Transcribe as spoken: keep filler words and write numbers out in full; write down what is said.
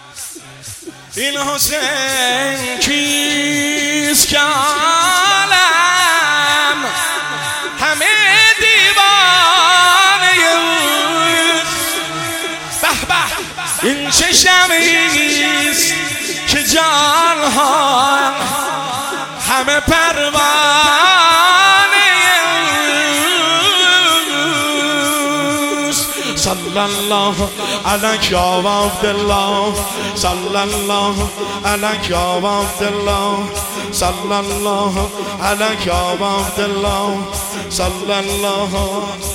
این حسین کیست که عالم همه دیوانه اوست؟ به به این چه شمیست که جانها همه پروانه اوست. صلی الله علیک یا عبدالله، صلی الله علیک یا عبدالله، صلی الله علیک یا عبدالله، صلی الله